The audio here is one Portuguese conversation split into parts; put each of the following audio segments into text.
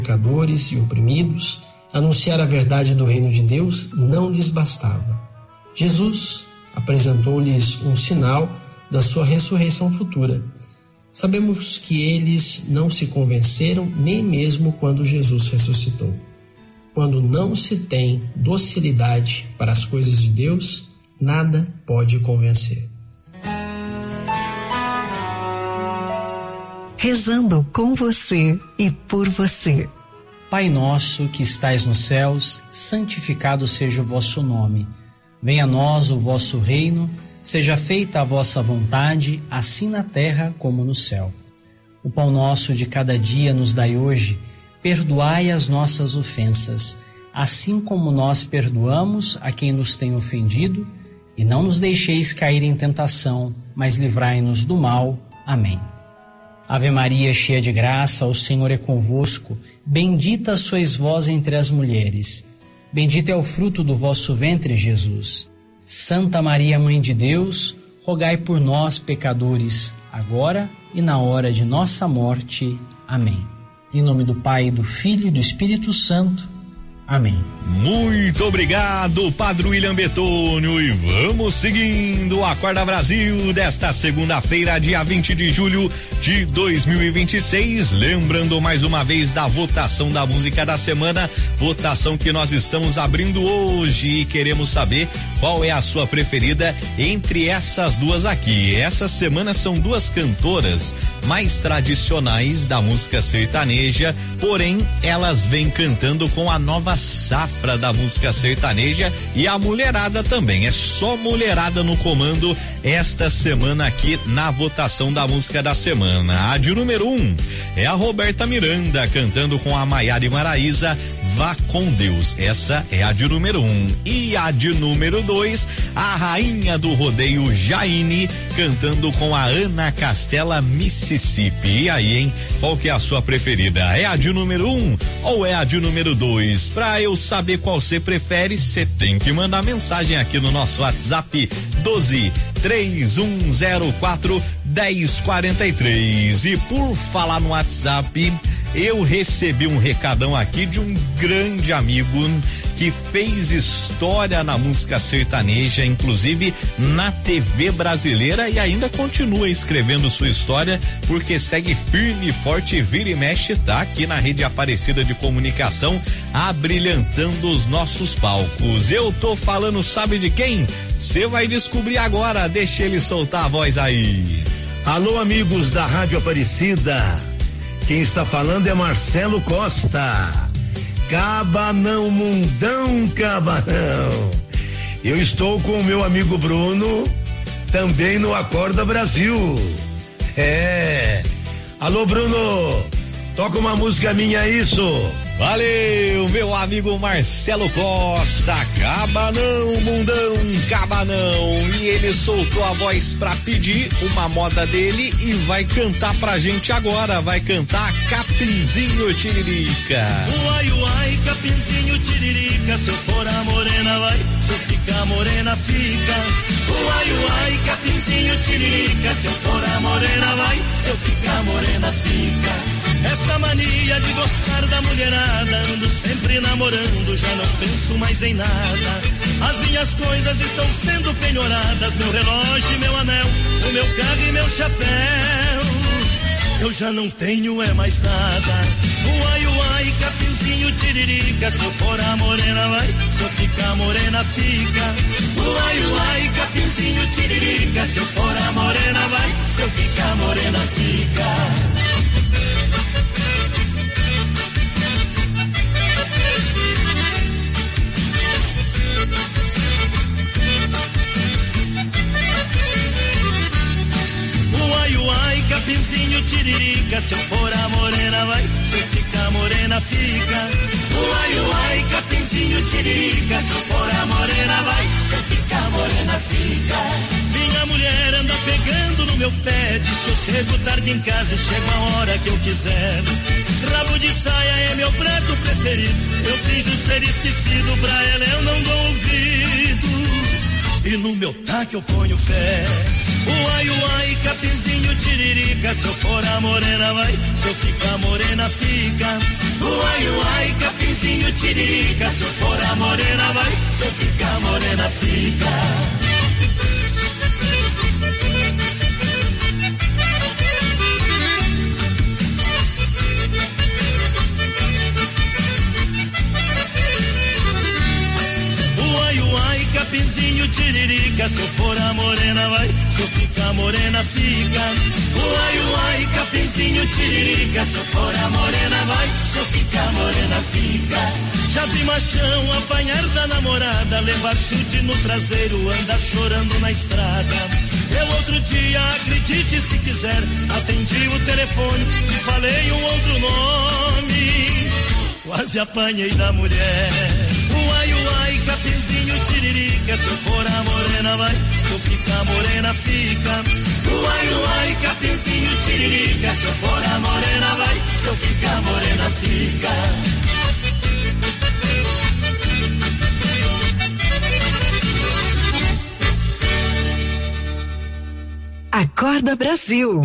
pecadores e oprimidos, anunciar a verdade do reino de Deus não lhes bastava. Jesus apresentou-lhes um sinal da sua ressurreição futura. Sabemos que eles não se convenceram nem mesmo quando Jesus ressuscitou. Quando não se tem docilidade para as coisas de Deus, nada pode convencer. Rezando com você e por você. Pai nosso que estais nos céus, santificado seja o vosso nome. Venha a nós o vosso reino, seja feita a vossa vontade, assim na terra como no céu. O pão nosso de cada dia nos dai hoje, perdoai as nossas ofensas, assim como nós perdoamos a quem nos tem ofendido, e não nos deixeis cair em tentação, mas livrai-nos do mal. Amém. Ave Maria, cheia de graça, o Senhor é convosco, bendita sois vós entre as mulheres, bendito é o fruto do vosso ventre, Jesus. Santa Maria, Mãe de Deus, rogai por nós, pecadores, agora e na hora de nossa morte. Amém. Em nome do Pai, do Filho e do Espírito Santo. Amém. Muito obrigado, Padre William Betônio, e vamos seguindo o Acorda Brasil desta segunda-feira, dia 20 de julho de 2026, lembrando mais uma vez da votação da música da semana, votação que nós estamos abrindo hoje e queremos saber qual é a sua preferida entre essas duas aqui. Essa semana são duas cantoras mais tradicionais da música sertaneja, porém elas vêm cantando com a nova safra da música sertaneja e a mulherada também. É só mulherada no comando esta semana aqui na votação da música da semana. A de número 1 é a Roberta Miranda cantando com a Maiara e Maraísa, Vá com Deus. Essa é a de número 1. E a de número 2, a rainha do rodeio Jaine cantando com a Ana Castela, Mississippi. E aí, hein? Qual que é a sua preferida? É a de número 1 ou é a de número 2? Pra eu saber qual você prefere, você tem que mandar mensagem aqui no nosso WhatsApp 12-3104-1043. E por falar no WhatsApp, eu recebi um recadão aqui de um grande amigo que fez história na música sertaneja, inclusive na TV brasileira, e ainda continua escrevendo sua história, porque segue firme e forte, vira e mexe, tá aqui na Rede Aparecida de Comunicação, abrilhantando os nossos palcos. Eu tô falando, sabe de quem? Você vai descobrir agora, deixa ele soltar a voz aí. Alô, amigos da Rádio Aparecida, quem está falando é Marcelo Costa. Cabanão, mundão, cabanão. Eu estou com o meu amigo Bruno, também no Acorda Brasil. Alô, Bruno, toca uma música minha, isso. Valeu, meu amigo Marcelo Costa, Cabanão, mundão, cabanão. E ele soltou a voz pra pedir uma moda dele e vai cantar pra gente agora. Vai cantar Capinzinho Tiririca. Uai, uai, Capinzinho Tiririca, se eu for a morena vai, se eu ficar morena fica. Uai, uai, Capinzinho Tiririca, se eu for a morena vai, se eu ficar morena fica. Esta mania de gostar da mulherada, ando sempre namorando, já não penso mais em nada. As minhas coisas estão sendo penhoradas, meu relógio e meu anel, o meu carro e meu chapéu. Eu já não tenho mais nada. Uai, uai, Capinzinho Tiririca, se eu for a morena vai, se eu ficar morena fica. Uai, uai, Capinzinho Tiririca, se eu for a morena vai, se eu ficar morena fica. Capinzinho Tiririca, se eu for a morena vai, se eu ficar morena fica. Uai, uai, Capinzinho Tiririca, se eu for a morena vai, se eu ficar morena fica. Minha mulher anda pegando no meu pé, diz que eu chego tarde em casa e chego a hora que eu quiser. Rabo de saia é meu prato preferido, eu finjo ser esquecido, pra ela eu não dou ouvido. E no meu taque eu ponho fé. Uai, uai, capinzinho tiririca, se eu for a morena vai, se eu ficar morena fica. Uai, uai, capinzinho tiririca, se eu for a morena vai, se eu ficar morena fica. Capinzinho tiririca, se eu for a morena vai, se eu ficar morena fica. Uai, uai, capinzinho tiririca, se eu for a morena vai, se eu ficar morena fica. Já vi machão apanhar da namorada, levar chute no traseiro, andar chorando na estrada. Eu outro dia, acredite se quiser, atendi o telefone e falei um outro nome, quase apanhei da mulher. Uai, uai, capinzinho tiririca, se eu for a morena vai, se eu ficar morena fica. Uai, uai, capinzinho tiririca, se eu for a morena vai, se eu ficar morena fica. Acorda Brasil.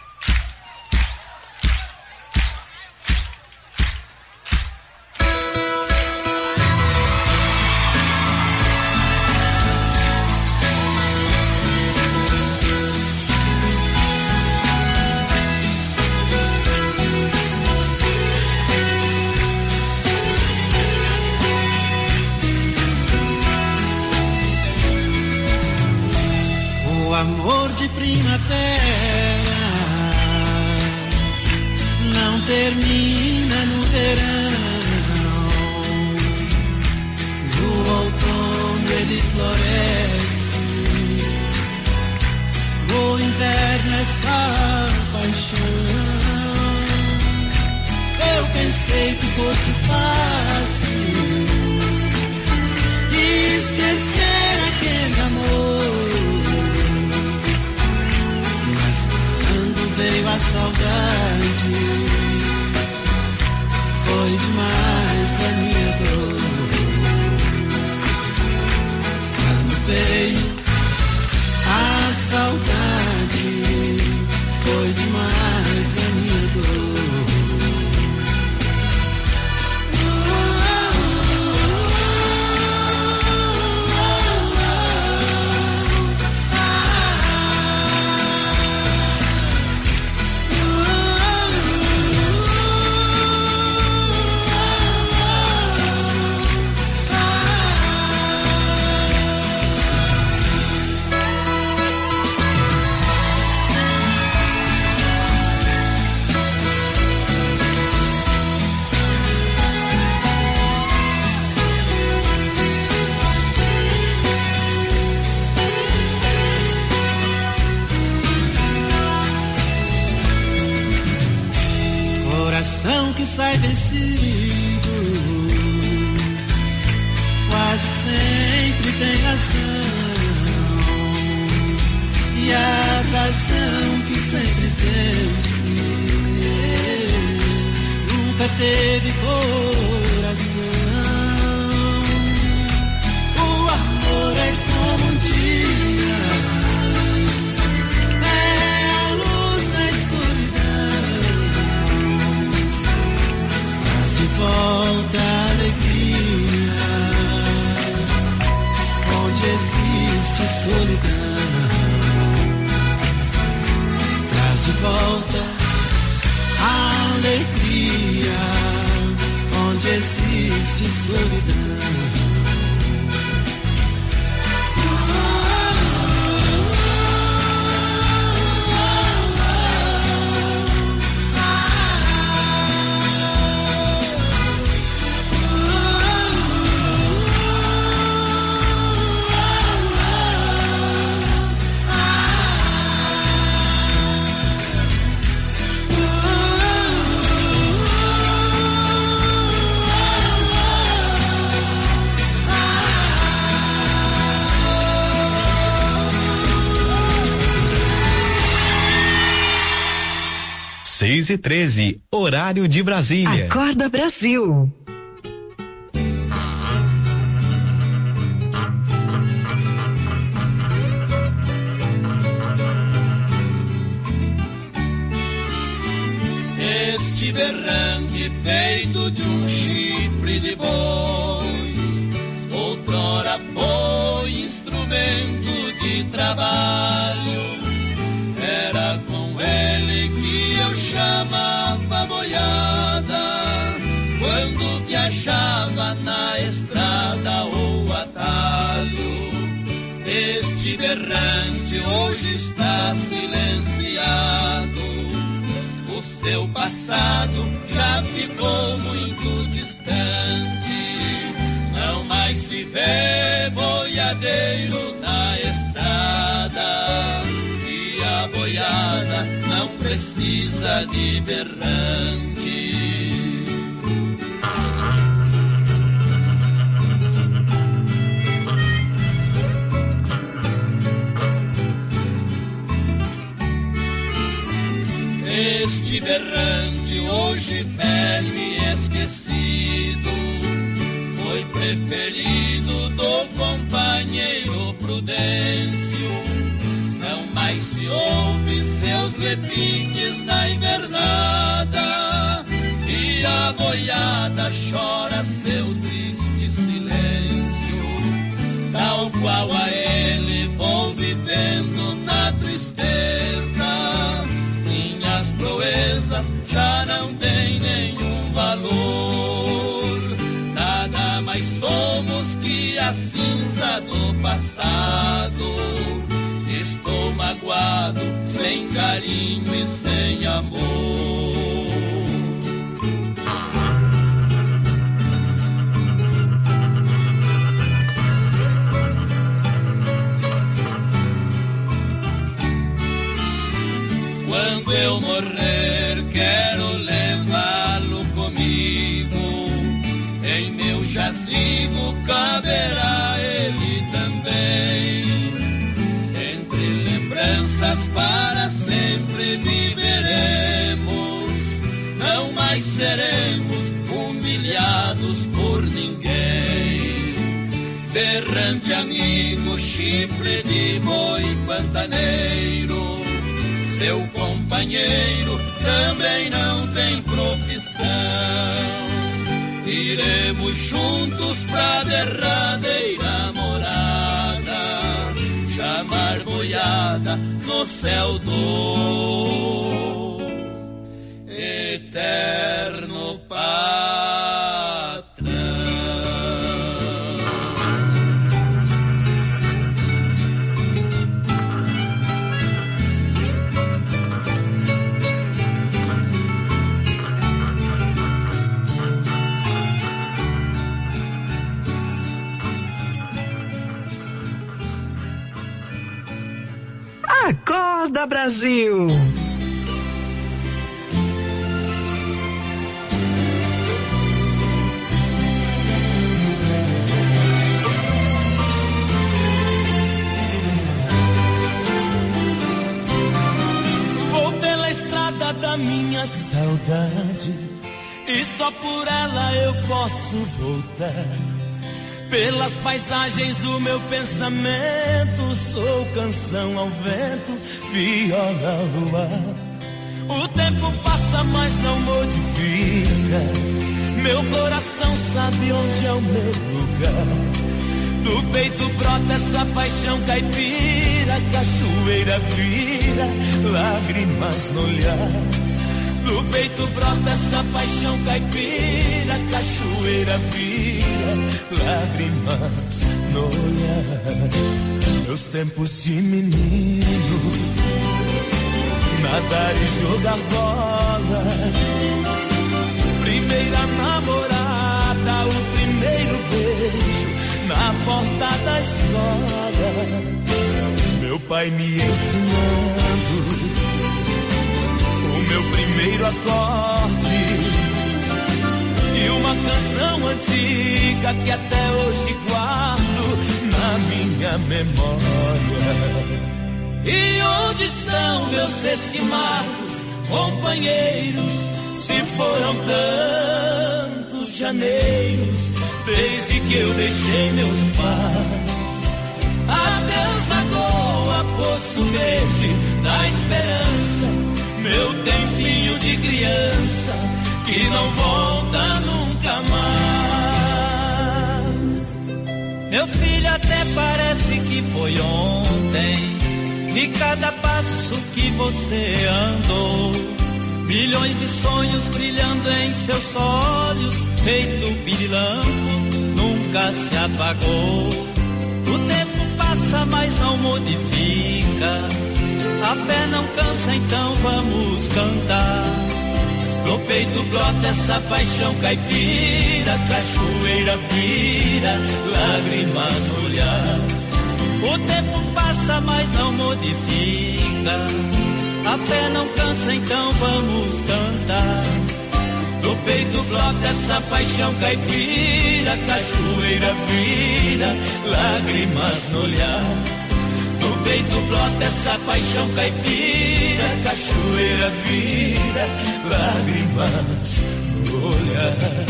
Amor de primavera não termina no verão, no outono ele floresce, no inverno é só paixão. Eu pensei que fosse fácil esquecer aquele amor, veio a saudade, foi demais a minha dor. Quando veio a saudade, foi demais a minha dor. Coração que sai vencido quase sempre tem razão, e a razão que sempre vence nunca teve coração. O amor é como um dia, é a luz na escuridão, traz de volta a alegria onde existe solidão, traz de volta a alegria onde existe solidão. Seis e 13, horário de Brasília. Acorda Brasil. este berrante feito de um chifre de boi, outrora foi instrumento de trabalho. Era com ele que eu chamava boiada, quando viajava na estrada ou atalho. Este berrante hoje está silenciado, o seu passado já ficou muito distante. Não mais se vê boiadeiro na estrada, e a boiada não precisa de berrante. Este berrante hoje velho e esquecido foi preferido do companheiro Prudêncio. Não mais se ouve seus repiques na invernada, e a boiada chora seu triste silêncio. Tal qual a ele vou vivendo na tristeza, minhas proezas já não têm nenhum valor. Nada mais somos que a cinza do passado. Estou magoado, sem carinho e sem amor. Quando eu morrer, quero levá-lo comigo. Em meu jazigo caberá ele também. Entre lembranças para sempre viveremos. Não mais seremos humilhados por ninguém. Berrante amigo, chifre de boi pantaneiro, seu companheiro também não tem profissão. Iremos juntos pra derradeira morada, chamar boiada no céu do eterno patrão. Acorda, Brasil! Vou pela estrada da minha saudade, e só por ela eu posso voltar. Pelas paisagens do meu pensamento, sou canção ao vento, viola ao luar. O tempo passa, mas não modifica. Meu coração sabe onde é o meu lugar. Do peito brota essa paixão caipira, cachoeira vira lágrimas no olhar. Do peito brota essa paixão caipira, cachoeira vira lágrimas no olhar. Meus tempos de menino, nadar e jogar bola, primeira namorada, o primeiro beijo na porta da escola. Meu pai me ensinando meu primeiro acorde e uma canção antiga que até hoje guardo na minha memória. E onde estão meus estimados companheiros? Se foram tantos janeiros desde que eu deixei meus pais. Adeus Lagoa, Poço Verde da Esperança, meu tempinho de criança que não volta nunca mais. Meu filho, até parece que foi ontem, e cada passo que você andou, milhões de sonhos brilhando em seus olhos, feito pirilampo, nunca se apagou. O tempo passa, mas não modifica, a fé não cansa, então vamos cantar. No peito brota essa paixão caipira, cachoeira vira, lágrimas no olhar. O tempo passa, mas não modifica, a fé não cansa, então vamos cantar. No peito brota essa paixão caipira, cachoeira vira, lágrimas no olhar. No peito brota essa paixão caipira, cachoeira vira, lágrimas no olhar.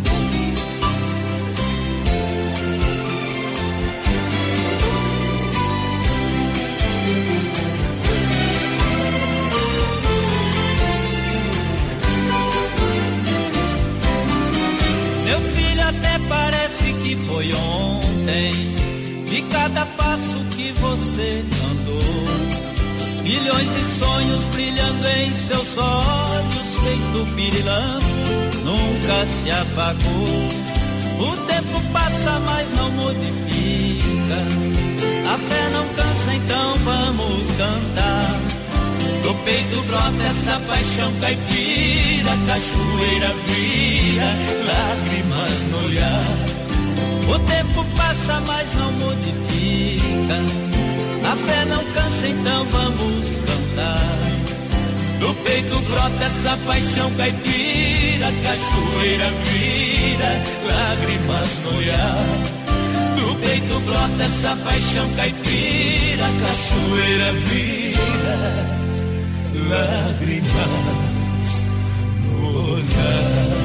Meu filho, até parece que foi ontem, de cada passo que você andou, milhões de sonhos brilhando em seus olhos, feito pirilampo, nunca se apagou. O tempo passa, mas não modifica, a fé não cansa, então vamos cantar. No peito brota essa paixão caipira, cachoeira vira, lágrimas no olhar. O tempo passa, mas não modifica, a fé não cansa, então vamos cantar. No peito brota essa paixão caipira, cachoeira vira, lágrimas no olhar. No peito brota essa paixão caipira, cachoeira vira, lágrimas no olhar.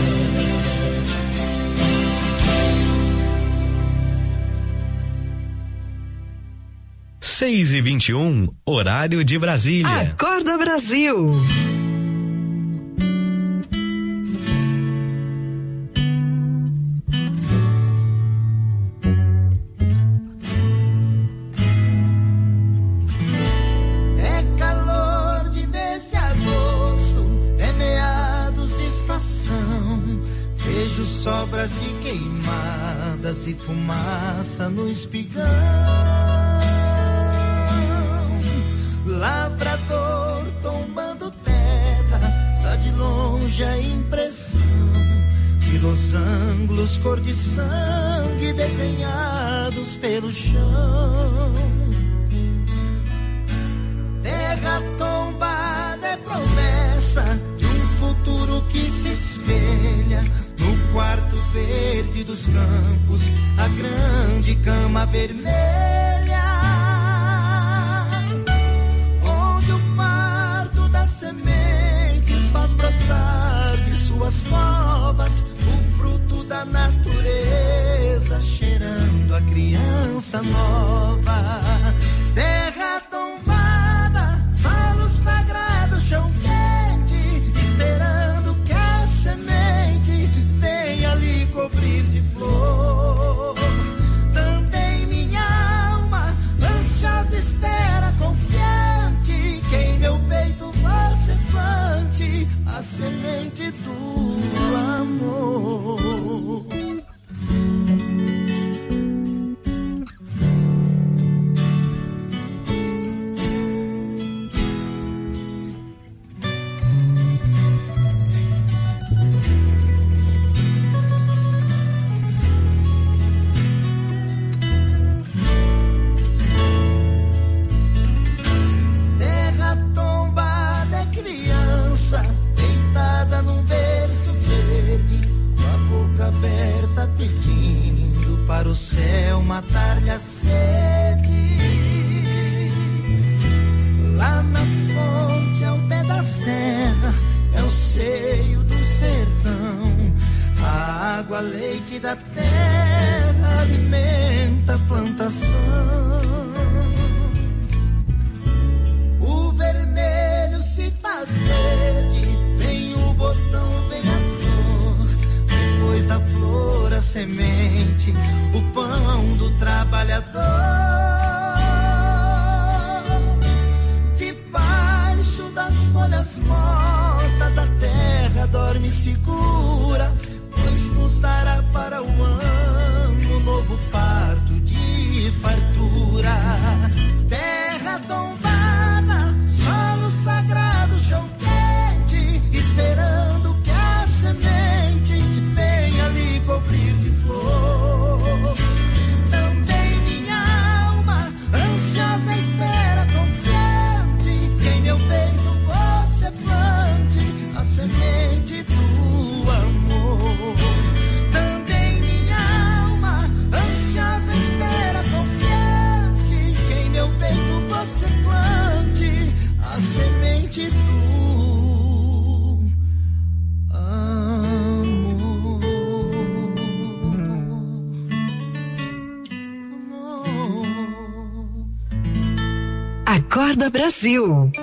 6h21, horário de Brasília. Acorda Brasil. É calor de mês de agosto, é meados de estação. Vejo sobras de queimadas e fumaça no espigão. Lavrador tombando terra, dá de longe a impressão de losangos cor de sangue desenhados pelo chão. Terra tombada é promessa de um futuro que se espelha no quarto verde dos campos, a grande cama vermelha. Sementes faz brotar de suas covas o fruto da natureza, cheirando a criança nova. Terra tombada, solo sagrado, chão quente, esperando que a semente venha lhe cobrir de flor. Também minha alma, ansiosa espera, confiante, que em meu peito você plante a semente do amor. Deitada num berço verde, com a boca aberta pedindo para o céu matar-lhe a sede. Lá na fonte, ao pé da serra, é o seio do sertão. A água, leite da terra alimenta a plantação. O vermelho se faz faz verde, vem o botão, vem a flor, depois da flor a semente, o pão do trabalhador. Debaixo das folhas mortas a terra dorme segura, pois nos dará para o ano novo parto de fartura. Terra tombada, solo sagrado, chão quente, esperando que a semente venha lhe cobrir de flor. Também minha alma, ansiosa espera, confiante, que em meu peito você plante a semente do amor. Também minha alma, ansiosa espera, confiante, que em meu peito você plante a semente do amor. Acorda Brasil.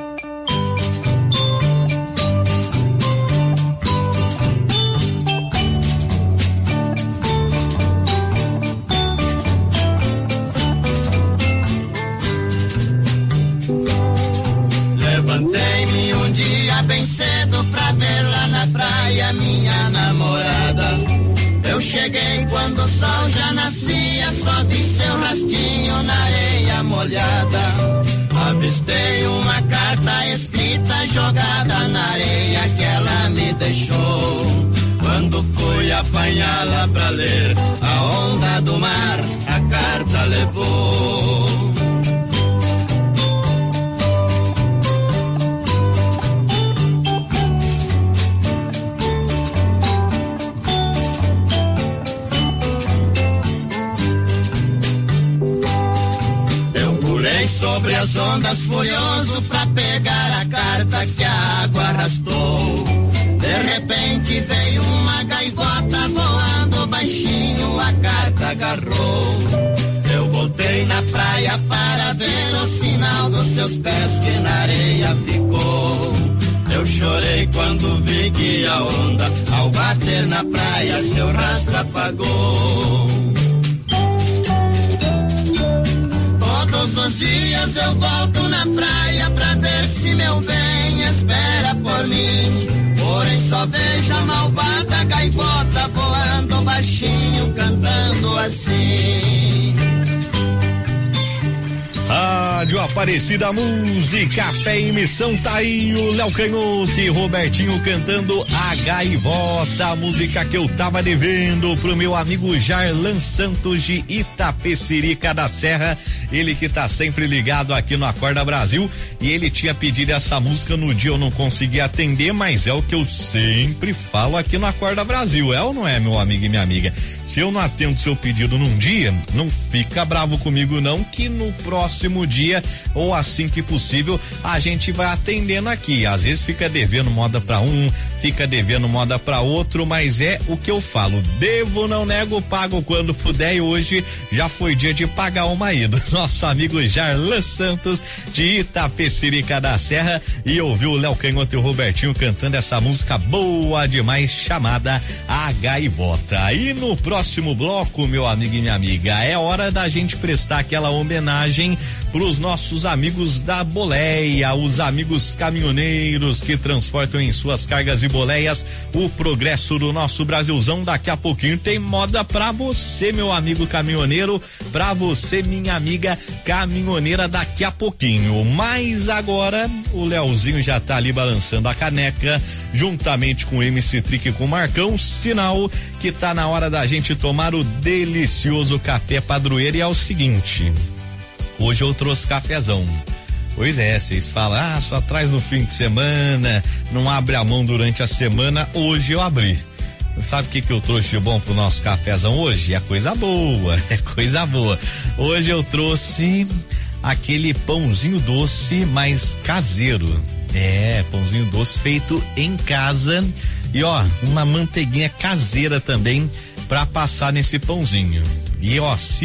Levantei-me um dia bem cedo pra ver lá na praia minha namorada. Eu cheguei quando o sol já nascia, só vi seu rastinho na areia molhada. Avistei uma carta escrita jogada na areia que ela me deixou. Quando fui apanhá-la pra ler, a onda do mar a carta levou. Sobre as ondas furioso pra pegar a carta que a água arrastou. De repente veio uma gaivota voando baixinho, a carta agarrou. Eu voltei na praia para ver o sinal dos seus pés que na areia ficou. Eu chorei quando vi que a onda, ao bater na praia, seu rastro apagou. Todos os dias eu volto na praia pra ver se meu bem espera por mim. Porém só vejo a malvada gaivota voando baixinho, cantando assim. Rádio Aparecida Música, fé em missão, tá aí o Léo Canhoto e Robertinho cantando A Gaivota, música que eu tava devendo pro meu amigo Jarlan Santos de Itapecerica da Serra, ele que tá sempre ligado aqui no Acorda Brasil, e ele tinha pedido essa música no dia, eu não consegui atender, mas é o que eu sempre falo aqui no Acorda Brasil, é ou não é, meu amigo e minha amiga? Se eu não atendo seu pedido num dia, não fica bravo comigo não, que no próximo dia, ou assim que possível, a gente vai atendendo aqui. Às vezes fica devendo moda pra um, fica devendo moda pra outro, mas é o que eu falo, devo, não nego, pago quando puder, e hoje já foi dia de pagar uma ida. Nosso amigo Jarlan Santos de Itapecerica da Serra, e ouviu o Léo Canhoto e o Robertinho cantando essa música boa demais, chamada A Gaivota. E no próximo bloco, meu amigo e minha amiga, é hora da gente prestar aquela homenagem pros nossos amigos da boleia, os amigos caminhoneiros que transportam em suas cargas e boleias o progresso do nosso Brasilzão. Daqui a pouquinho tem moda pra você, meu amigo caminhoneiro, pra você, minha amiga caminhoneira, daqui a pouquinho. Mas agora o Leozinho já tá ali balançando a caneca, juntamente com o MC Trick e com o Marcão, sinal que tá na hora da gente tomar o delicioso café padroeiro. E é o seguinte, hoje eu trouxe cafezão. Pois é, vocês falam, só traz no fim de semana, não abre a mão durante a semana. Hoje eu abri. Sabe o que eu trouxe de bom pro nosso cafezão hoje? É coisa boa, é coisa boa. Hoje eu trouxe aquele pãozinho doce, mais caseiro. É, pãozinho doce feito em casa. E ó, uma manteiguinha caseira também pra passar nesse pãozinho. E ó, se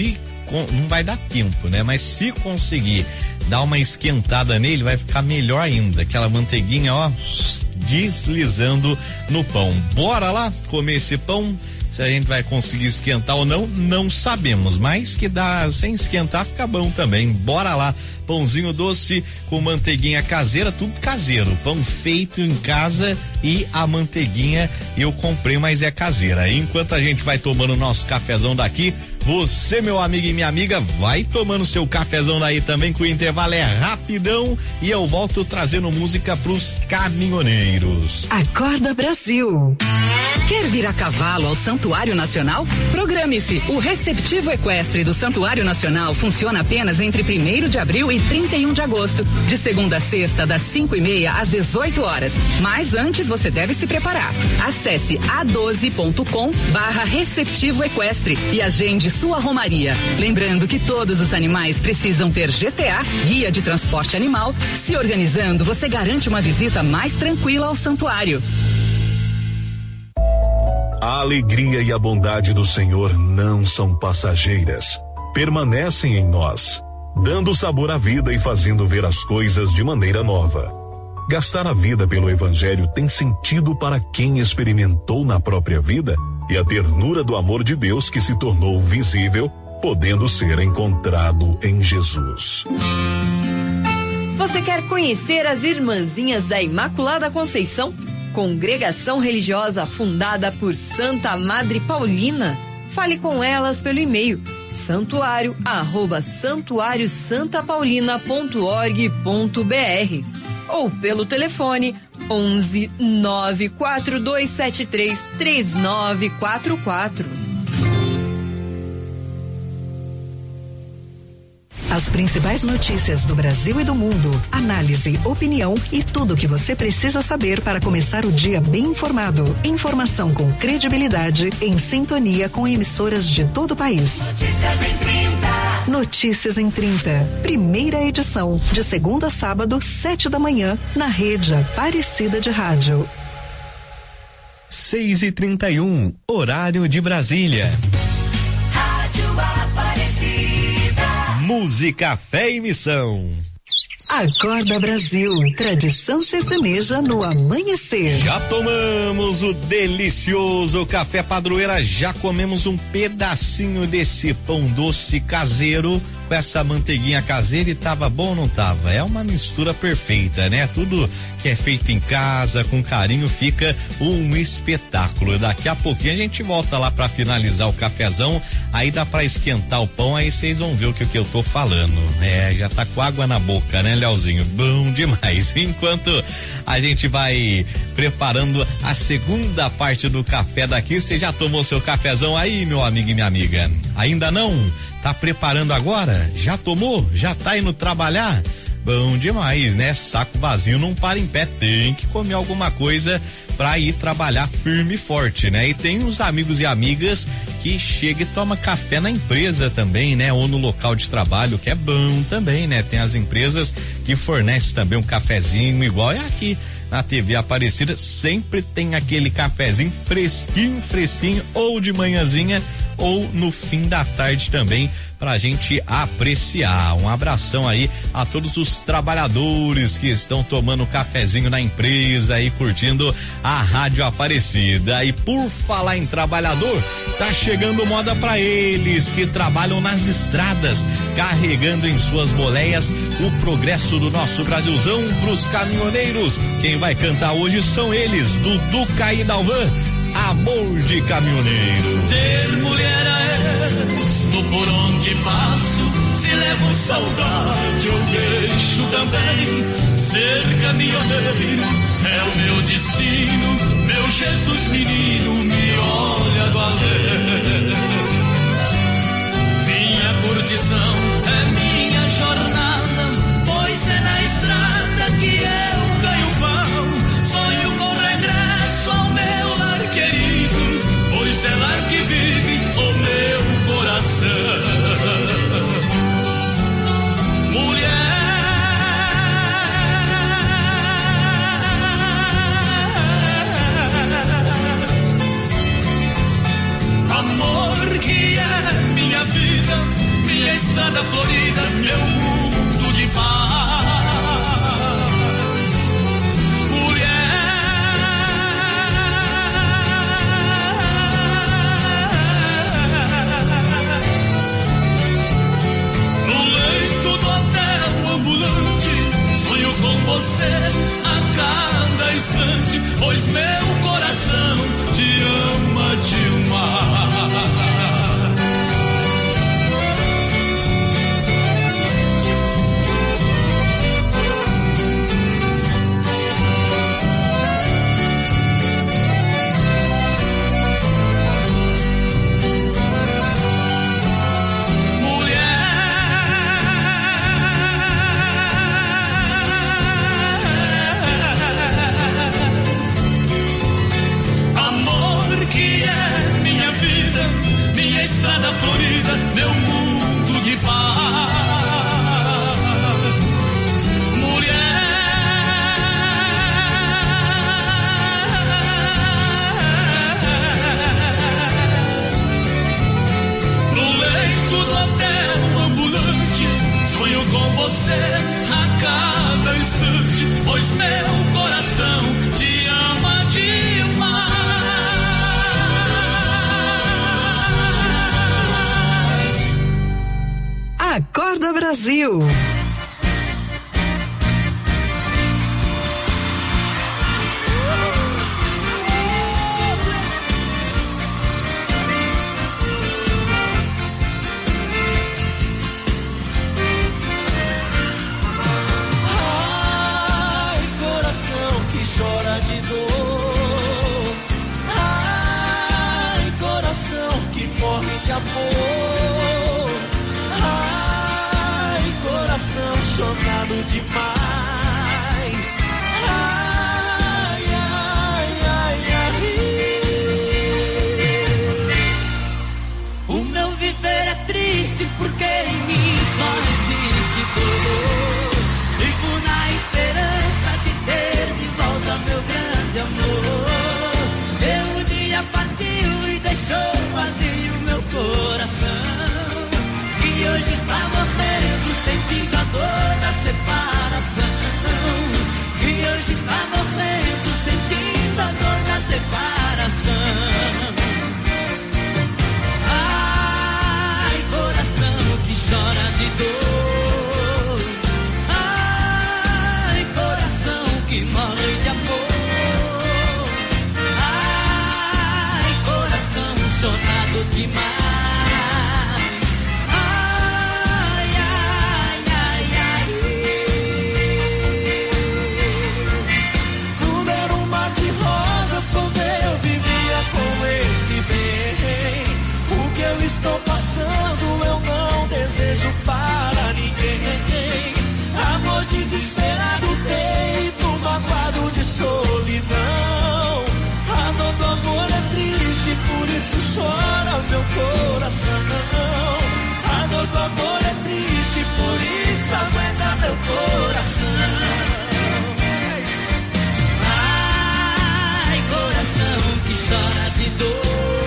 não vai dar tempo, né? Mas se conseguir dar uma esquentada nele, vai ficar melhor ainda. Aquela manteiguinha, ó, deslizando no pão. Bora lá comer esse pão? Se a gente vai conseguir esquentar ou não, não sabemos, mas que dá, sem esquentar fica bom também. Bora lá, pãozinho doce com manteiguinha caseira, tudo caseiro, pão feito em casa e a manteiguinha eu comprei, mas é caseira. Enquanto a gente vai tomando nosso cafezão daqui, você, meu amigo e minha amiga, vai tomando seu cafezão daí também, que o intervalo é rapidão e eu volto trazendo música pros caminhoneiros. Acorda Brasil. Quer vir a cavalo ao Santuário Nacional? Programe-se. O receptivo equestre do Santuário Nacional funciona apenas entre 1º de abril e 31 de agosto, de segunda a sexta, das 5:30 às 18 horas. Mas antes você deve se preparar. Acesse a12.com/receptivo equestre e agende sua romaria. Lembrando que todos os animais precisam ter GTA, guia de transporte animal. Se organizando, você garante uma visita mais tranquila ao santuário. A alegria e a bondade do Senhor não são passageiras, permanecem em nós, dando sabor à vida e fazendo ver as coisas de maneira nova. Gastar a vida pelo Evangelho tem sentido para quem experimentou na própria vida e a ternura do amor de Deus que se tornou visível, podendo ser encontrado em Jesus. Você quer conhecer as Irmãzinhas da Imaculada Conceição? Congregação religiosa fundada por Santa Madre Paulina? Fale com elas pelo e-mail santuário@santuariosantapaulina.org.br ou pelo telefone 11 94273 3944. As principais notícias do Brasil e do mundo, análise, opinião e tudo o que você precisa saber para começar o dia bem informado. Informação com credibilidade, em sintonia com emissoras de todo o país. Notícias em 30. Notícias em 30. Primeira edição, de segunda a sábado, 7 da manhã, na rede Aparecida de Rádio. 6h31, horário de Brasília. Rádio Aparecida. Música, fé e missão. Acorda Brasil, tradição sertaneja no amanhecer. Já tomamos o delicioso café padroeira, já comemos um pedacinho desse pão doce caseiro com essa manteiguinha caseira e tava bom ou não tava? É uma mistura perfeita, né? Tudo que é feito em casa, com carinho, fica um espetáculo. Daqui a pouquinho a gente volta lá pra finalizar o cafezão, aí dá pra esquentar o pão, aí vocês vão ver o que eu tô falando. É, já tá com água na boca, né, Leozinho? Bom demais. Enquanto a gente vai preparando a segunda parte do café daqui, você já tomou seu cafezão aí, meu amigo e minha amiga? Ainda não? Tá preparando agora? Já tomou? Já tá indo trabalhar? Bom demais, né? Saco vazio não para em pé, tem que comer alguma coisa pra ir trabalhar firme e forte, né? E tem uns amigos e amigas que chega e toma café na empresa também, né? Ou no local de trabalho, que é bom também, né? Tem as empresas que fornecem também um cafezinho igual é aqui na TV Aparecida, sempre tem aquele cafezinho fresquinho, ou de manhãzinha ou no fim da tarde também, pra gente apreciar. Um abração aí a todos os trabalhadores que estão tomando cafezinho na empresa e curtindo a Rádio Aparecida. E por falar em trabalhador, tá chegando moda pra eles que trabalham nas estradas, carregando em suas boleias o progresso do nosso Brasilzão pros caminhoneiros. Quem vai cantar hoje são eles, Duduca e Dalvan, Amor de Caminhoneiro. Ter mulher no por onde passo, se levo saudade eu deixo também. Ser caminhoneiro é o meu destino, meu Jesus menino me olha do além. Minha curtição é minha jornada, pois é na estrada que eu ganho pão. Sonho com regresso ao meu lar querido, pois é lá que vive o meu coração. Amor que é minha vida, minha estrada florida, meu mundo de paz. Sonho com você a cada instante, pois meu coração te ama demais. Estrada florida, meu mundo de paz. Mulher, no leito do hotel ambulante, sonho com você a cada instante, pois meu coração te ama demais. Acorda Brasil. Ai, coração que chora de dor. Ai, coração que morre de amor. Ai, coração chocado demais. Ai, ai, ai, ai. O meu viver é triste porque em mim só existe dor. Vivo na esperança de ter de volta meu grande amor. Um dia partiu e deixou vazio meu coração, que hoje está morrendo, sentindo a dor da separação. Que hoje está morrendo, sentindo a dor da separação. Ai, coração que chora de dor. Ai, coração que morre de amor. Ai, coração chorado demais. Estou passando, eu não desejo para ninguém. Amor desesperado, peito magoado de solidão. A dor do amor é triste, por isso chora meu coração. A dor do amor é triste, por isso aguenta meu coração. Ai, coração que chora de dor.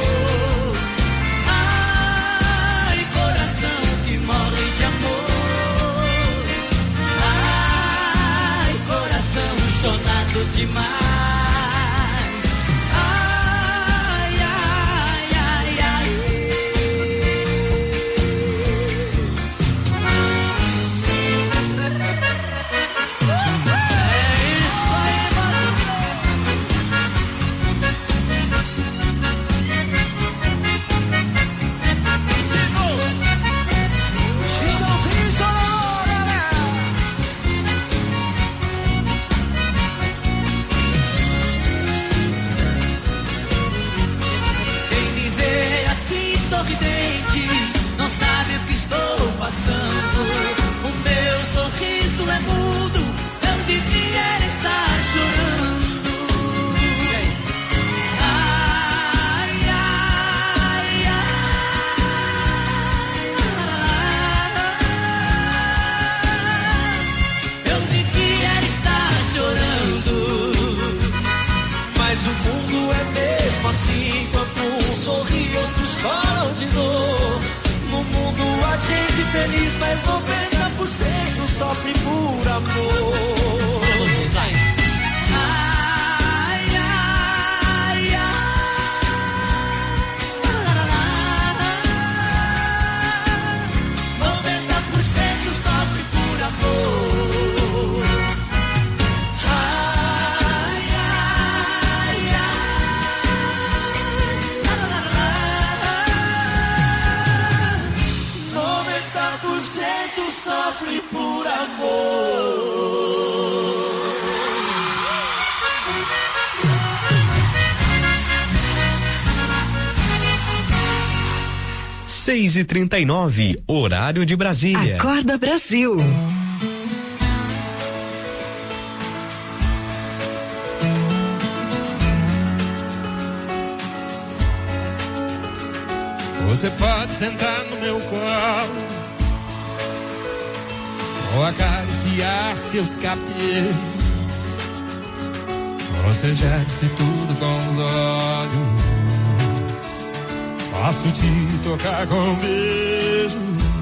Chorado demais. Ai, ai, ai, ai. É isso aí, mano. Chegãozinho chorou, galera. Sorridente, não sabe o que estou passando. O meu sorriso é mudo, não devia estar chorando. Ai, ai, ai. Eu devia estar chorando, mas o mundo é mesmo assim. Quando um sorri, outros choram de dor. 6h39, horário de Brasília. Acorda Brasil. Você pode sentar no meu colo ou acariciar seus cabelos. Você já disse tudo com os olhos. Posso te tocar com um beijo.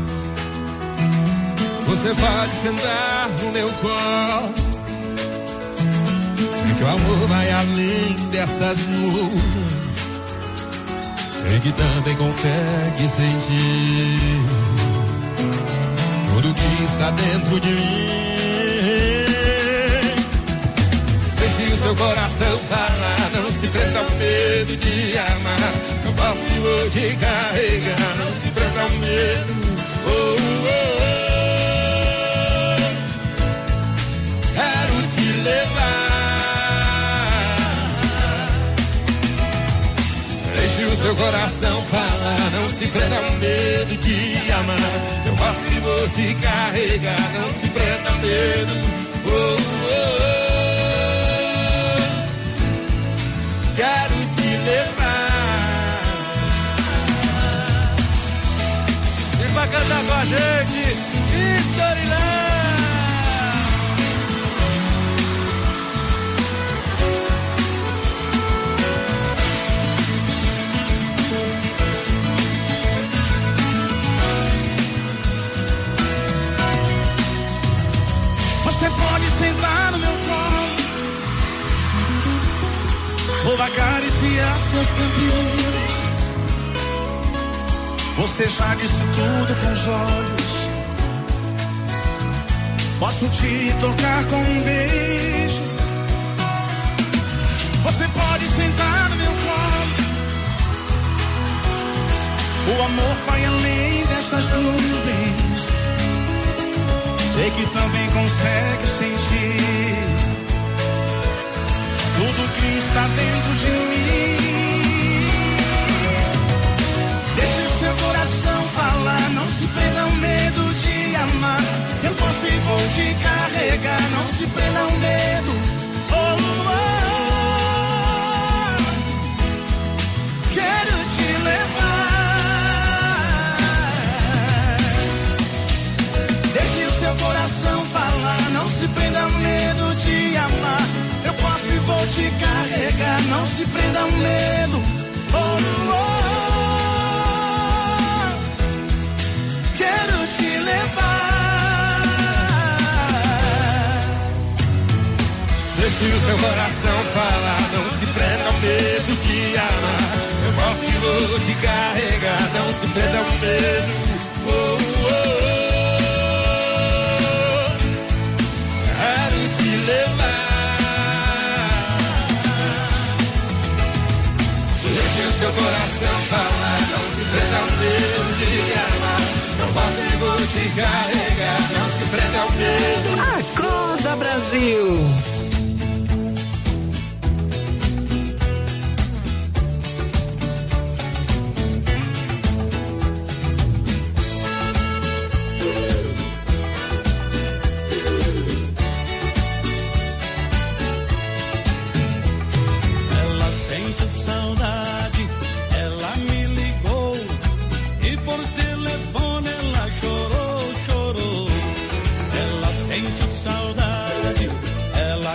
Você pode sentar no meu colo. Sei que o amor vai além dessas nuvens. Sei que também consegue sentir tudo que está dentro de mim. Deixe o seu coração falar, não se prenda ao medo de amar. Eu posso e vou te carregar, não se prenda ao medo. Oh, oh, oh. Quero te levar. Deixe o seu coração falar, não se prenda ao medo de amar. Eu posso e vou te carregar, não se prenda ao medo. Oh, oh, oh. Quero te levar. Vem pra cantar com a gente, Vitorina. Você pode sentar no meu colo ou acariciar seus cabelos. Você já disse tudo com os olhos. Posso te tocar com um beijo. Você pode sentar no meu colo. O amor vai além dessas nuvens. Sei que também consegue sentir tudo que está dentro de mim. Deixe o seu coração falar, não se prenda ao medo de amar. Eu posso e vou te carregar, não se prenda ao medo. Oh, oh, oh. Quero te levar. Deixe o seu coração falar, não se prenda ao medo de amar. Eu posso e vou te carregar, não se prenda ao medo. Oh, oh, oh. Quero te levar. Deixe o seu coração falar, não se prenda ao medo de amar. Eu posso e vou te carregar, não se prenda ao medo. Oh, oh, oh. Quero te levar. Seu coração falar, não se prenda ao medo de amar. Não posso e vou te carregar, não se prenda ao medo. Acorda Brasil. Ela sente saudade, ela me ligou e por telefone ela chorou, chorou. Ela sente saudade, ela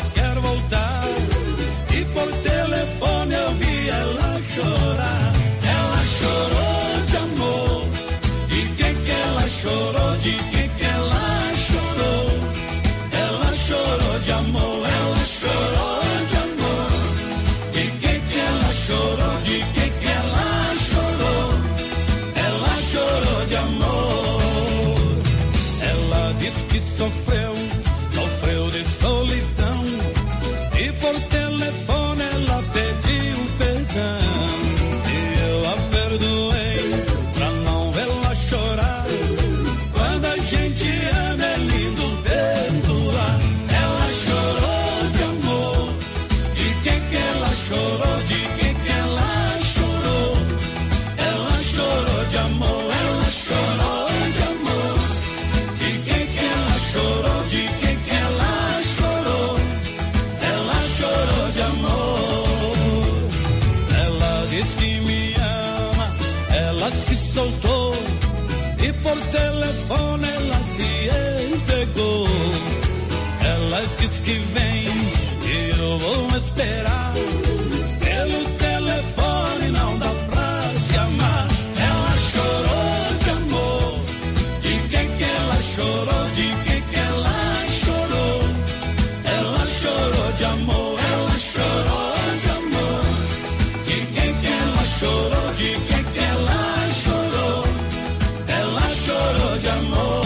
soltou e por telefone ela se entregou. Ela diz que vem e eu vou esperar. Pelo telefone não dá pra se amar. Ela chorou de amor. De quem que ela chorou? De quem que ela chorou? Ela chorou de amor. Ela chorou de amor. De quem que ela chorou? De quem que ela chorou? Ela chorou de amor.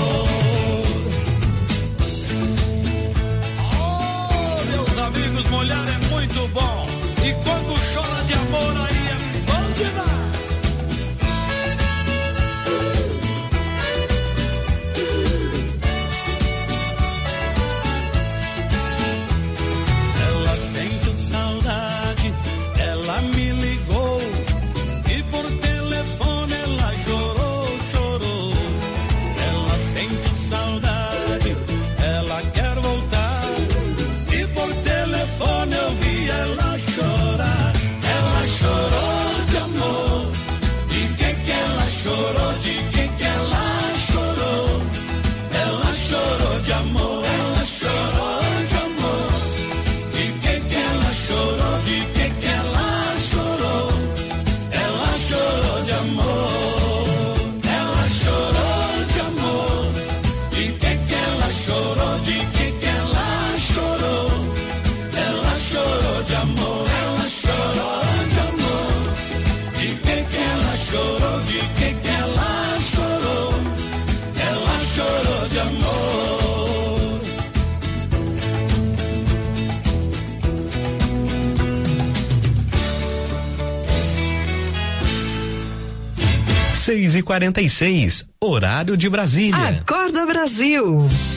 Oh, meus amigos, mulher é muito bom. E quando chora de amor aí é bom demais. Ela sentiu saudade, ela me ligou e por telefone ela chorou, chorou. Ela sentiu saudade, ela quer voltar e por telefone eu vi ela chorar. Ela chorou de amor. De quem que ela chorou? De quem que ela chorou? Ela chorou de amor. Ela chorou de amor. De quem que ela chorou? De quem que ela chorou? Ela chorou de amor. Ela chorou de amor. De quem que ela chorou? De quem que ela chorou? Ela chorou de amor. Ela chorou de amor. De quem que ela chorou? De quem que ela chorou? Ela chorou de amor. 6h46, horário de Brasília. Acorda Brasil.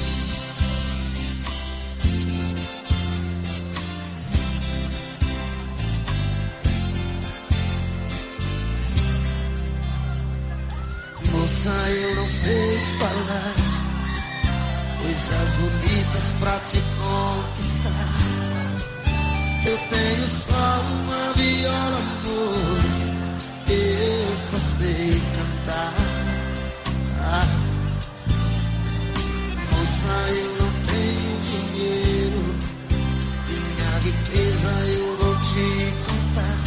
Moça, eu não sei falar coisas bonitas pra te conquistar. Eu tenho só uma viola, moça, eu só sei cantar. Moça, eu não tenho dinheiro, minha riqueza eu vou te contar.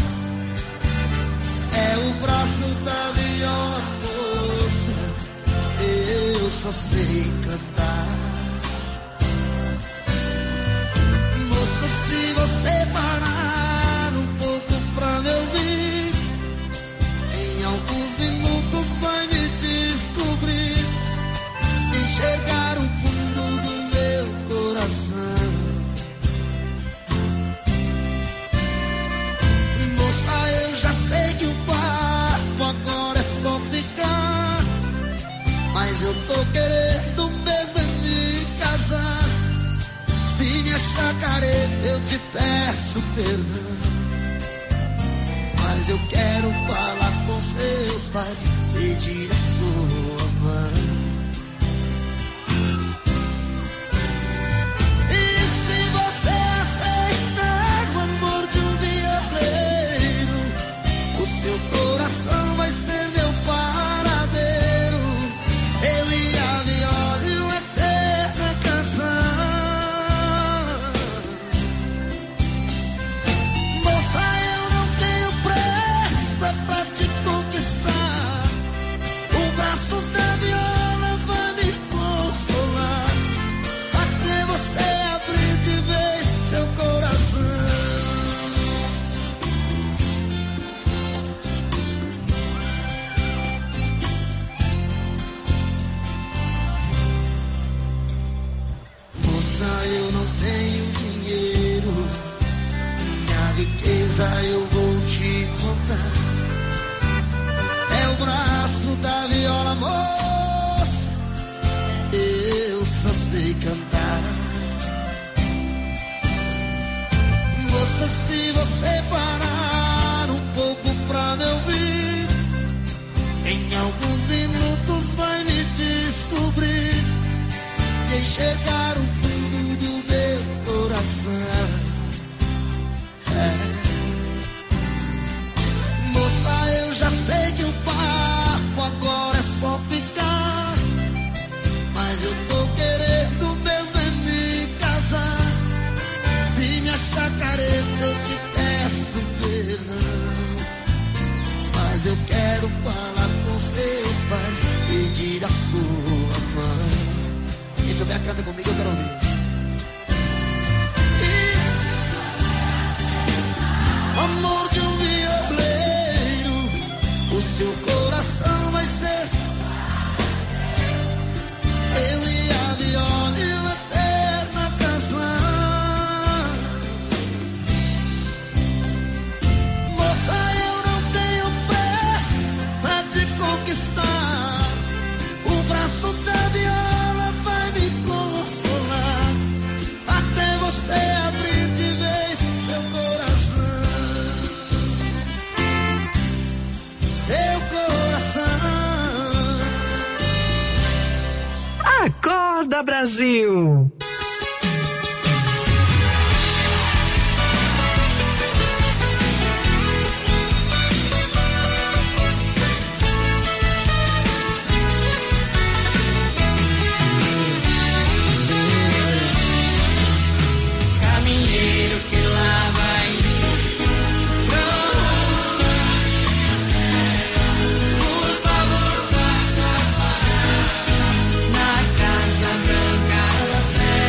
É o braço da viola, moça, eu só sei cantar. Moça, se você parar um pouco pra me ouvir, em alguns minutos vai me descobrir, enxergar o fundo do meu coração. Moça, eu já sei que o papo agora é só ficar, mas eu tô querendo mesmo é me casar. Se me achar careta eu te peço perdão, mas eu quero falar com seus pais, pedir a sua mão. E se você aceitar o amor de um violeiro, o seu coração vai ser meu paradeiro. Eu e a viola e uma eterna canção. Moça, eu não tenho pressa pra te conquistar. O braço da viola vai me consolar, até você abrir de vez seu coração. Moça, eu não tenho dinheiro, minha riqueza eu vou te contar. É o braço da viola, moça, eu só sei cantar. Moça, se você parar um pouco pra me ouvir, em alguns minutos vai me descobrir, e enxergar o fundo do meu coração. Moça, eu já sei que o papo filha, sua mãe. Quem souber, canta comigo, eu quero ouvir. Amor de um violeiro, o seu coração vai ser eu e a viola e uma eterna canção. Moça, eu não tenho pressa de conquistar, o braço da viola vai me consolar, até você abrir de vez seu coração. Seu coração. Acorda, Brasil! Caminheiro que lá vai por favor, faça na Casa Branca da Sé.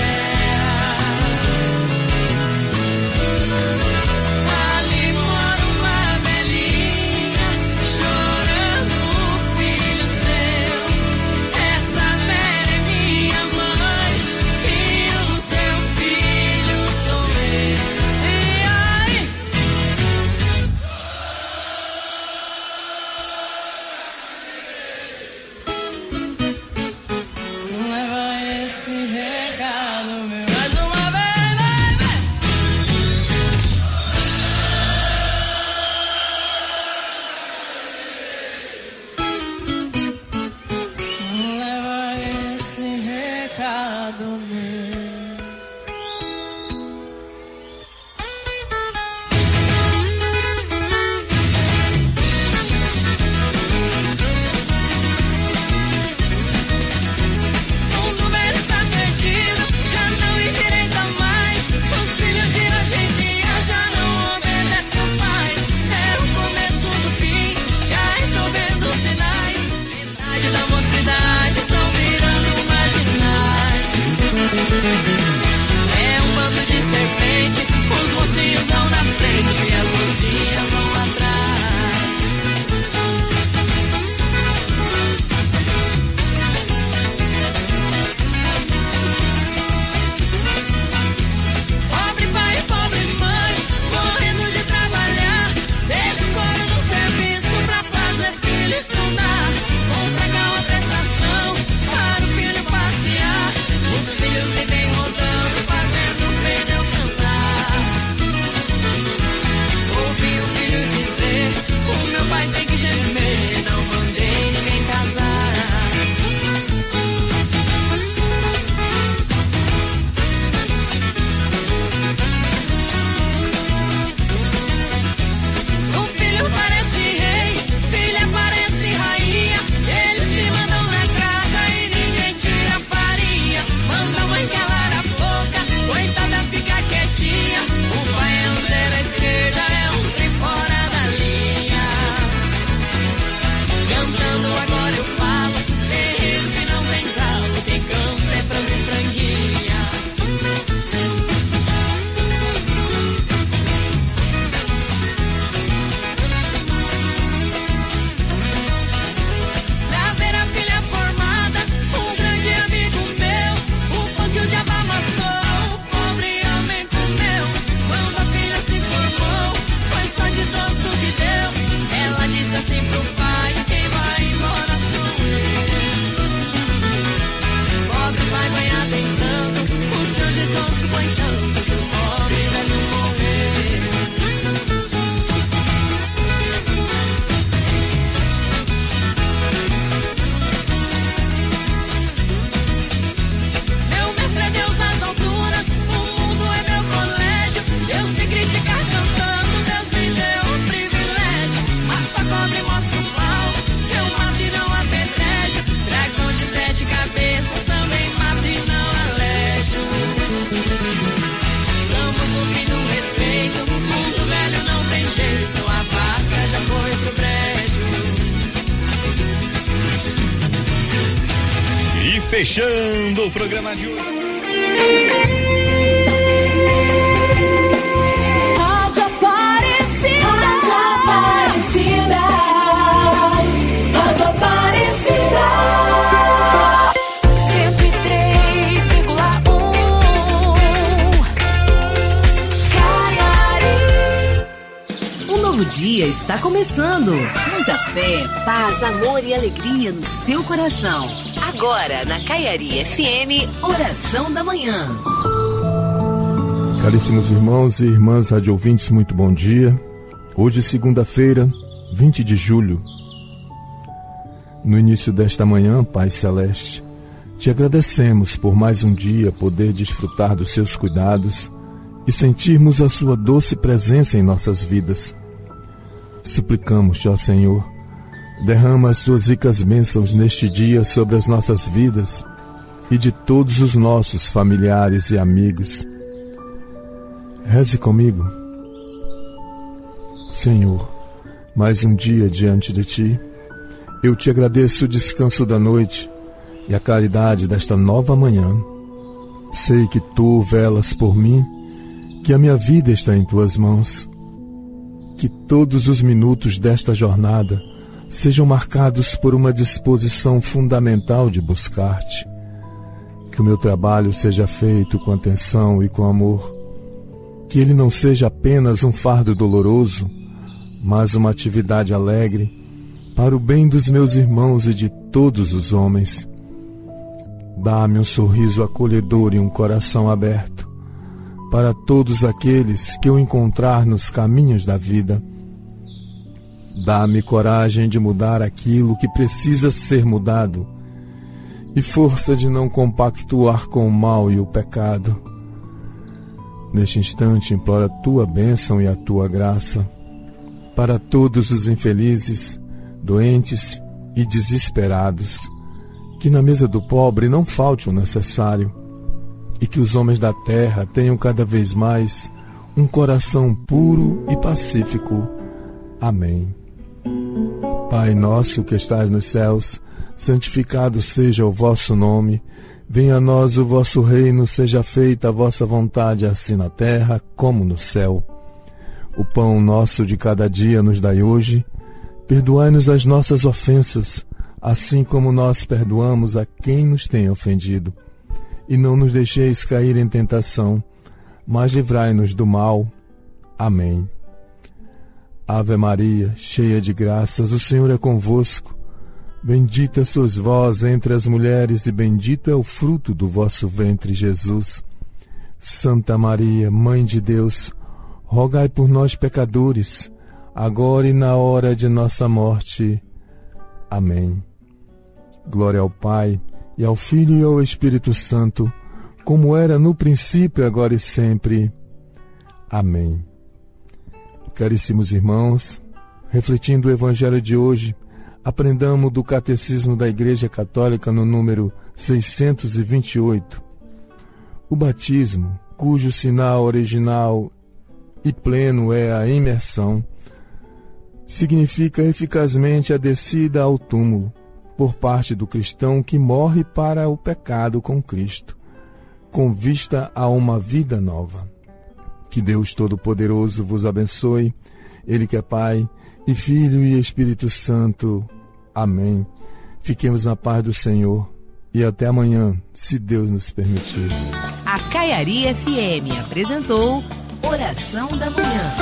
fechando o programa de hoje. Rádio Aparecida. Rádio Aparecida. 103,1. Um novo dia está começando. Muita fé, paz, amor e alegria no seu coração. Agora, na Caiari FM, Oração da Manhã. Caríssimos irmãos e irmãs rádio ouvintes, muito bom dia. Hoje, segunda-feira, 20 de julho. No início desta manhã, Pai Celeste, te agradecemos por mais um dia poder desfrutar dos seus cuidados e sentirmos a sua doce presença em nossas vidas. Suplicamos-te, ó Senhor, derrama as tuas ricas bênçãos neste dia sobre as nossas vidas e de todos os nossos familiares e amigos. Reze comigo. Senhor, mais um dia diante de ti. Eu te agradeço o descanso da noite e a claridade desta nova manhã. Sei que tu velas por mim, que a minha vida está em tuas mãos. Que todos os minutos desta jornada sejam marcados por uma disposição fundamental de buscar-te. Que o meu trabalho seja feito com atenção e com amor. Que ele não seja apenas um fardo doloroso, mas uma atividade alegre para o bem dos meus irmãos e de todos os homens. Dá-me um sorriso acolhedor e um coração aberto para todos aqueles que eu encontrar nos caminhos da vida. Dá-me coragem de mudar aquilo que precisa ser mudado e força de não compactuar com o mal e o pecado. Neste instante, imploro a tua bênção e a tua graça para todos os infelizes, doentes e desesperados. Que na mesa do pobre não falte o necessário e que os homens da terra tenham cada vez mais um coração puro e pacífico. Amém. Pai nosso que estás nos céus, santificado seja o vosso nome. Venha a nós o vosso reino, seja feita a vossa vontade, assim na terra como no céu. O pão nosso de cada dia nos dai hoje. Perdoai-nos as nossas ofensas, assim como nós perdoamos a quem nos tem ofendido. E não nos deixeis cair em tentação, mas livrai-nos do mal. Amém. Ave Maria, cheia de graças, o Senhor é convosco. Bendita sois vós entre as mulheres e bendito é o fruto do vosso ventre, Jesus. Santa Maria, Mãe de Deus, rogai por nós, pecadores, agora e na hora de nossa morte. Amém. Glória ao Pai, e ao Filho e ao Espírito Santo, como era no princípio, agora e sempre. Amém. Caríssimos irmãos, refletindo o Evangelho de hoje, aprendamos do Catecismo da Igreja Católica no número 628. O batismo, cujo sinal original e pleno é a imersão, significa eficazmente a descida ao túmulo por parte do cristão que morre para o pecado com Cristo, com vista a uma vida nova. Que Deus Todo-Poderoso vos abençoe, Ele que é Pai, e Filho e Espírito Santo. Amém. Fiquemos na paz do Senhor e até amanhã, se Deus nos permitir. A Caiari FM apresentou Oração da Manhã.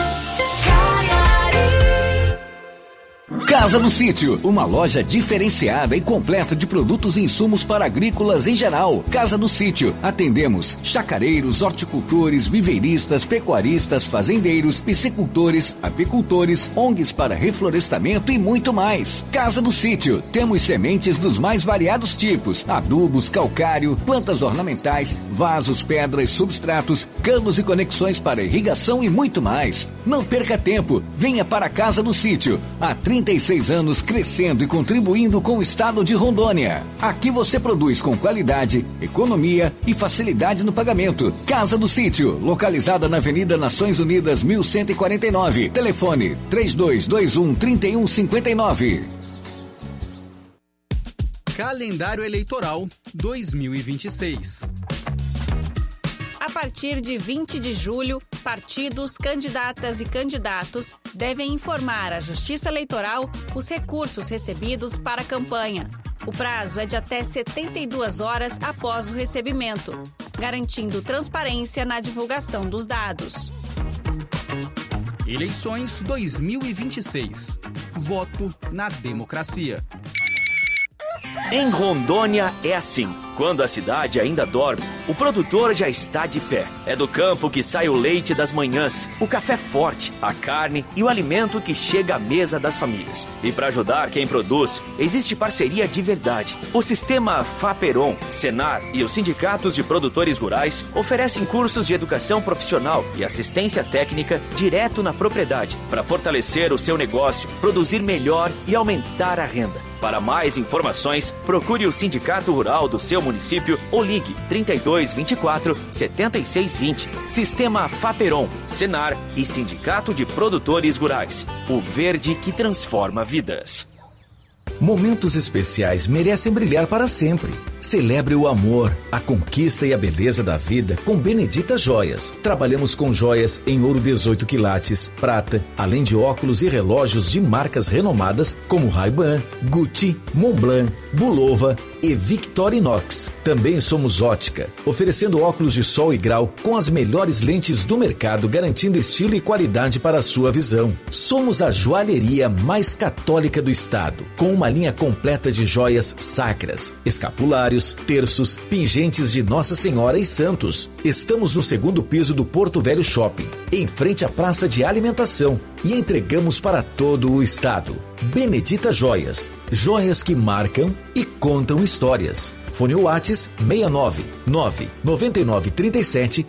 Casa do Sítio, uma loja diferenciada e completa de produtos e insumos para agrícolas em geral. Casa do Sítio, atendemos chacareiros, horticultores, viveiristas, pecuaristas, fazendeiros, piscicultores, apicultores, ONGs para reflorestamento e muito mais. Casa do Sítio, temos sementes dos mais variados tipos, adubos, calcário, plantas ornamentais, vasos, pedras, substratos, canos e conexões para irrigação e muito mais. Não perca tempo, venha para a Casa do Sítio, há 36 anos crescendo e contribuindo com o estado de Rondônia. Aqui você produz com qualidade, economia e facilidade no pagamento. Casa do Sítio, localizada na Avenida Nações Unidas 1149. Telefone 3221-3159. Calendário Eleitoral 2026. A partir de 20 de julho, partidos, candidatas e candidatos devem informar à Justiça Eleitoral os recursos recebidos para a campanha. O prazo é de até 72 horas após o recebimento, garantindo transparência na divulgação dos dados. Eleições 2026. Voto na democracia. Em Rondônia é assim. Quando a cidade ainda dorme, o produtor já está de pé. É do campo que sai o leite das manhãs, o café forte, a carne e o alimento que chega à mesa das famílias. E para ajudar quem produz, existe parceria de verdade. O sistema Faperon, Senar e os sindicatos de produtores rurais oferecem cursos de educação profissional e assistência técnica direto na propriedade para fortalecer o seu negócio, produzir melhor e aumentar a renda. Para mais informações, procure o Sindicato Rural do seu município ou ligue 3224 7620. Sistema Faperon, Senar e Sindicato de Produtores Rurais. O verde que transforma vidas. Momentos especiais merecem brilhar para sempre. Celebre o amor, a conquista e a beleza da vida com Benedita Joias. Trabalhamos com joias em ouro 18 quilates, prata, além de óculos e relógios de marcas renomadas como Ray-Ban, Gucci, Montblanc, Bulova e Victorinox. Também somos ótica, oferecendo óculos de sol e grau com as melhores lentes do mercado, garantindo estilo e qualidade para a sua visão. Somos a joalheria mais católica do estado, com uma linha completa de joias sacras, escapulários, terços, pingentes de Nossa Senhora e santos. Estamos no 2º piso do Porto Velho Shopping, em frente à praça de alimentação, e entregamos para todo o estado. Benedita Joias, joias que marcam e contam histórias. Fone Whats 69 999 37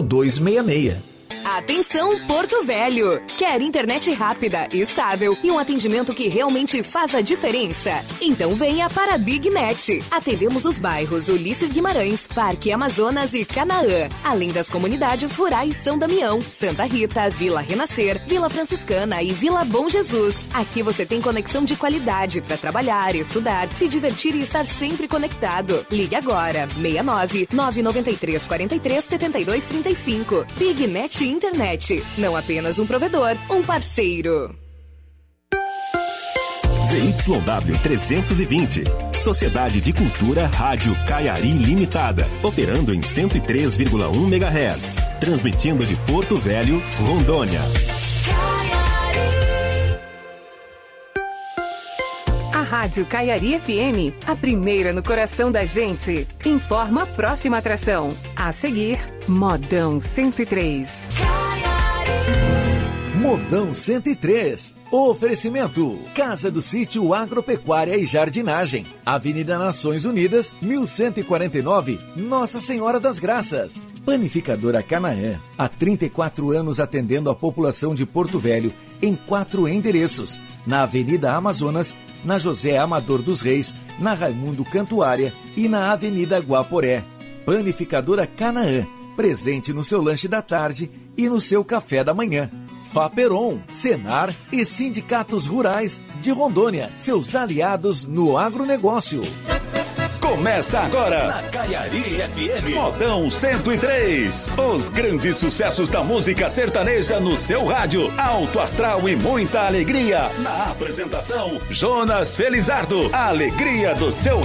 0266. Atenção, Porto Velho! Quer internet rápida, estável e um atendimento que realmente faz a diferença? Então venha para a BigNet. Atendemos os bairros Ulisses Guimarães, Parque Amazonas e Canaã, além das comunidades rurais São Damião, Santa Rita, Vila Renascer, Vila Franciscana e Vila Bom Jesus. Aqui você tem conexão de qualidade para trabalhar, estudar, se divertir e estar sempre conectado. Ligue agora, 69 993 43 72 35. BigNet Internet, não apenas um provedor, um parceiro. ZYW 320, Sociedade de Cultura Rádio Caiari Limitada, operando em 103,1 MHz, transmitindo de Porto Velho, Rondônia. A Rádio Caiari FM, a primeira no coração da gente, informa a próxima atração. A seguir, Modão 103. Modão 103. Oferecimento: Casa do Sítio Agropecuária e Jardinagem, Avenida Nações Unidas, 1149, Nossa Senhora das Graças. Panificadora Canaã, há 34 anos atendendo a população de Porto Velho em 4 endereços: na Avenida Amazonas, na José Amador dos Reis, na Raimundo Cantuária e na Avenida Guaporé. Panificadora Canaã, presente no seu lanche da tarde e no seu café da manhã. Faperon, Senar e Sindicatos Rurais de Rondônia, seus aliados no agronegócio. Começa agora na Caiari FM, Modão 103. Os grandes sucessos da música sertaneja no seu rádio. Alto astral e muita alegria. Na apresentação, Jonas Felizardo. A alegria do seu